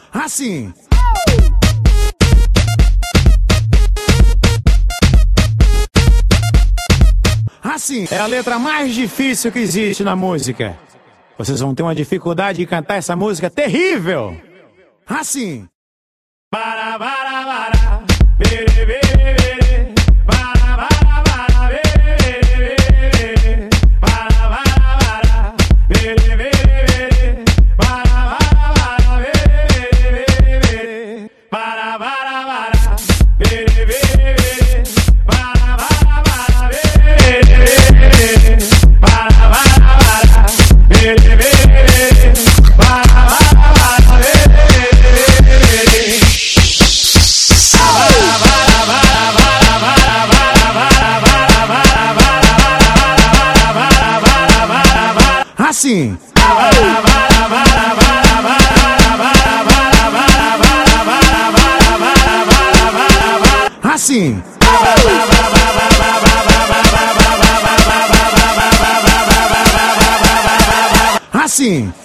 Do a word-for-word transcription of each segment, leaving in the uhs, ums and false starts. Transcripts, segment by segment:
Assim. Assim. É a letra mais difícil que existe na música. Vocês vão ter uma dificuldade de cantar essa música terrível. Assim. Para, para, para. Bere, bere, bere. Para, para, para. Bere, bere, bere. Para, para, para. Bere, bere, bere. Para, para, para. Bere, bere, bere. Para, para, para. Bere, bere, bere. Para, para, para. Bere, bere, bere. Para, para, para. Bere, bere, bere. Para, para, para. Bere, bere, bere. Assim. Assim. Assim.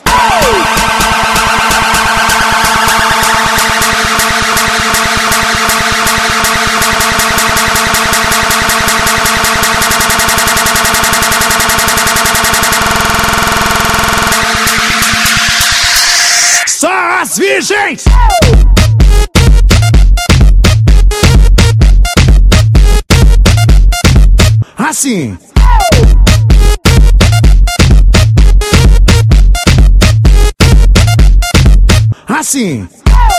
Só as virgens! Assim. Assim.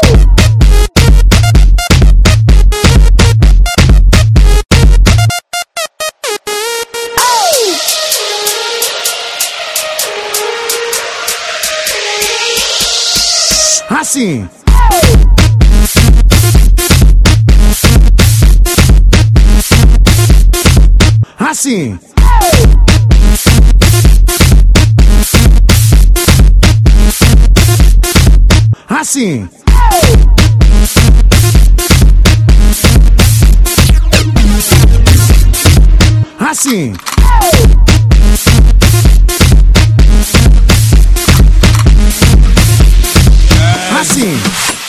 Assim. Assim. Assim. Assim. Assim.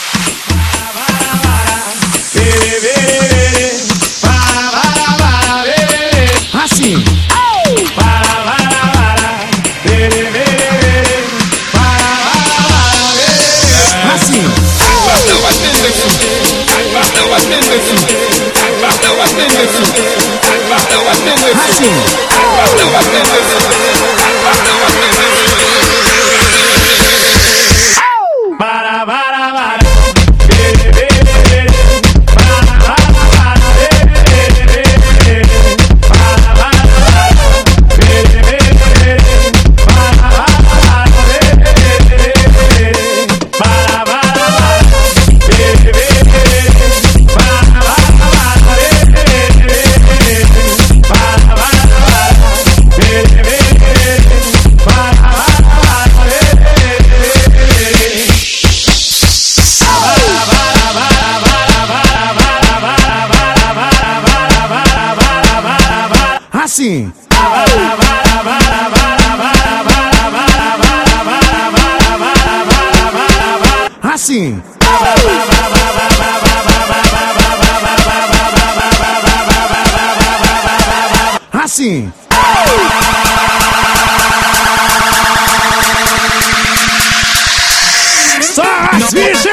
Assim. Assim. Assim. Assim. Só as virgens!